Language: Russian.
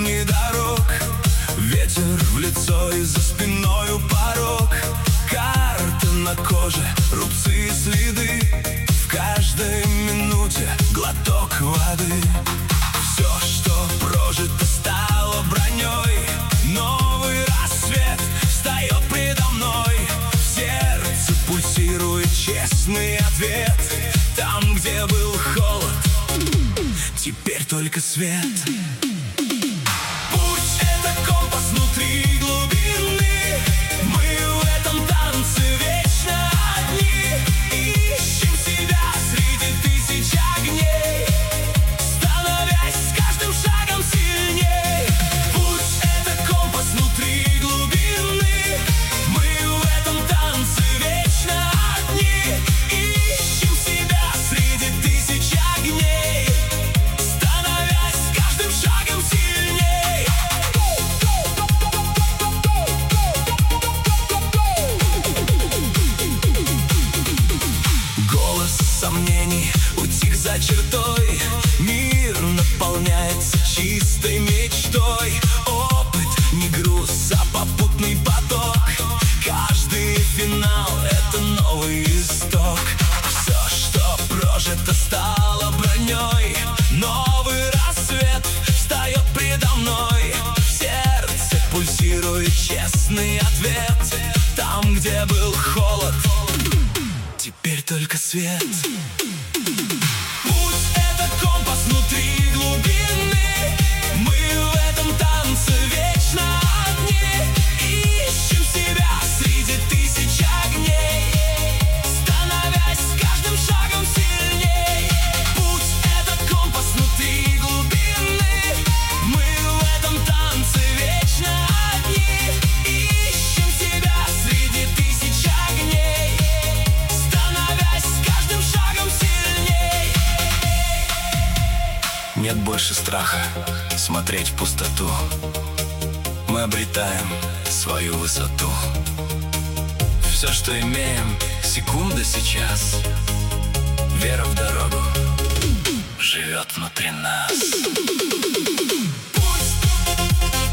сотни дорог, ветер в лицо и за спиною порог. Карта на коже, рубцы и следы, в каждой минуте глоток воды. Все, что прожито, стало броней. Новый рассвет встает предо мной. В сердце пульсирует честный ответ. Там, где был холод, теперь только свет. Путь — это компас внутри глубины. Мы в этом танце вечно одни. Ищем себя среди тысяч огней, становясь с каждым шагом сильней. Путь — это компас внутри глубины. Мы в этом танце вечно одни. Ищем себя среди тысяч огней, становясь с каждым шагом сильней. Голос сомнений утих за чертой. Мир наполняется чистой мечтой. Опыт не груз, а попутный поток. Каждый финал — это новый исток. Все, что прожито, стало броней. Новый рассвет встает предо мной. В сердце пульсирует честный ответ. Там, где был холод, теперь только свет. Путь — это компас внутри глубины. Мы в этом танце вечно одни. Ищем себя среди тысяч огней, становясь с каждым шагом сильней. Путь — это компас внутри глубины. Мы в этом танце вечно одни. Ищем себя среди тысяч огней, становясь с каждым шагом сильней. Нет больше страха смотреть в пустоту. Мы обретаем свою высоту. Все, что имеем, секунда сейчас. Вера в дорогу живет внутри нас. Путь